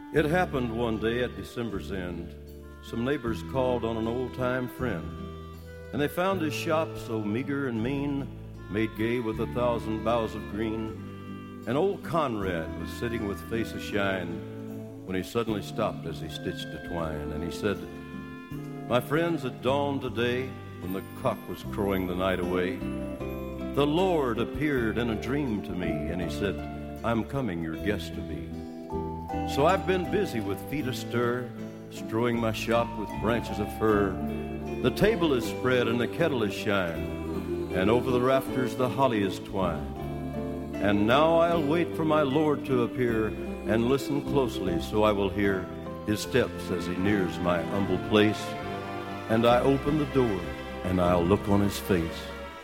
It happened one day at December's end. Some neighbors called on an old-time friend, and they found his shop so meager and mean, made gay with 1,000 boughs of green. And old Conrad was sitting with face ashine when he suddenly stopped as he stitched a twine, and he said, "My friends, at dawn today, when the cock was crowing the night away, the Lord appeared in a dream to me, and he said, 'I'm coming your guest to be.' So I've been busy with feet astir, strewing my shop with branches of fir. The table is spread and the kettle is shined, and over the rafters the holly is twined. And now I'll wait for my Lord to appear, and listen closely so I will hear his steps as he nears my humble place. And I open the door, and I'll look on his face."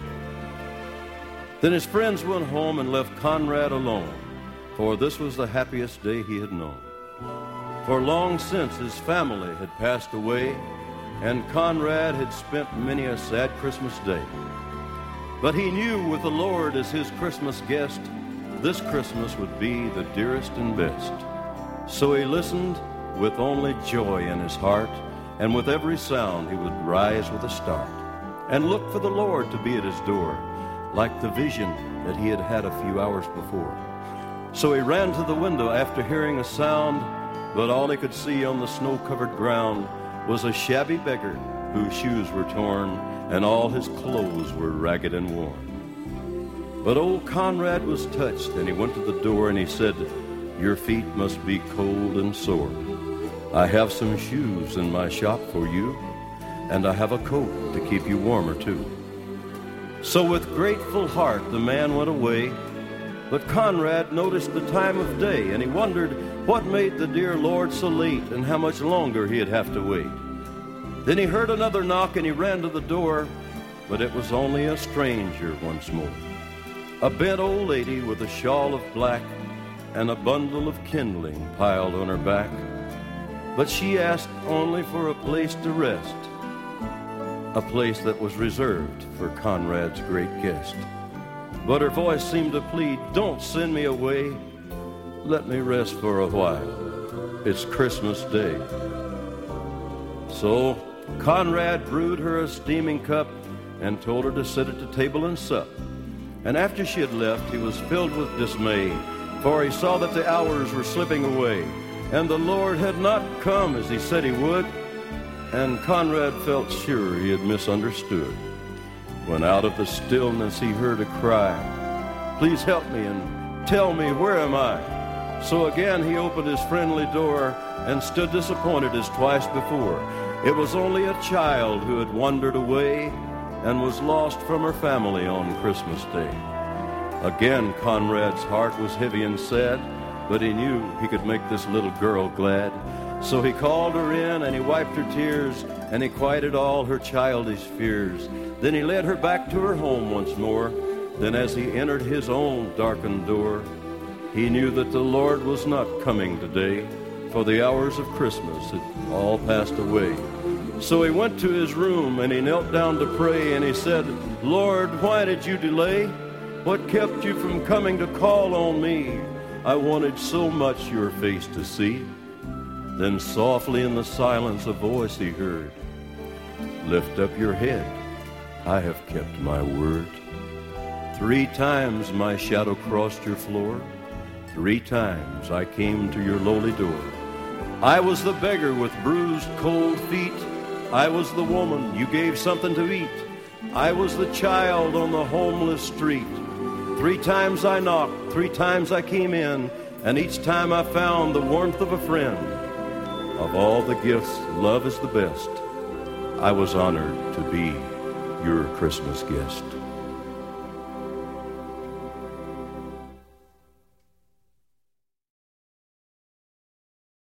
Then his friends went home and left Conrad alone, for this was the happiest day he had known. For long since his family had passed away, and Conrad had spent many a sad Christmas day. But he knew with the Lord as his Christmas guest, this Christmas would be the dearest and best. So he listened with only joy in his heart, and with every sound he would rise with a start, and look for the Lord to be at his door, like the vision that he had had a few hours before. So he ran to the window after hearing a sound, but all he could see on the snow-covered ground was a shabby beggar whose shoes were torn, and all his clothes were ragged and worn. But old Conrad was touched, and he went to the door, and he said, "Your feet must be cold and sore. I have some shoes in my shop for you, and I have a coat to keep you warmer too." So with grateful heart the man went away, but Conrad noticed the time of day, and he wondered what made the dear Lord so late, and how much longer he'd have to wait. Then he heard another knock, and he ran to the door, but it was only a stranger once more. A bent old lady with a shawl of black and a bundle of kindling piled on her back. But she asked only for a place to rest, a place that was reserved for Conrad's great guest. But her voice seemed to plead, "Don't send me away. Let me rest for a while. It's Christmas Day." So Conrad brewed her a steaming cup and told her to sit at the table and sup. And after she had left, he was filled with dismay, for he saw that the hours were slipping away, and the Lord had not come as he said he would. And Conrad felt sure he had misunderstood, when out of the stillness he heard a cry, "Please help me and tell me, where am I?" So again he opened his friendly door and stood disappointed as twice before. It was only a child who had wandered away and was lost from her family on Christmas Day. Again Conrad's heart was heavy and sad, but he knew he could make this little girl glad. So he called her in, and he wiped her tears, and he quieted all her childish fears. Then he led her back to her home once more. Then as he entered his own darkened door, he knew that the Lord was not coming today, for the hours of Christmas had all passed away. So he went to his room, and he knelt down to pray, and he said, "Lord, why did you delay? What kept you from coming to call on me? I wanted so much your face to see." Then softly in the silence a voice he heard, "Lift up your head, I have kept my word. 3 times my shadow crossed your floor. 3 times I came to your lowly door. I was the beggar with bruised cold feet. I was the woman you gave something to eat. I was the child on the homeless street. 3 times I knocked, 3 times I came in, and each time I found the warmth of a friend. Of all the gifts, love is the best. I was honored to be your Christmas guest."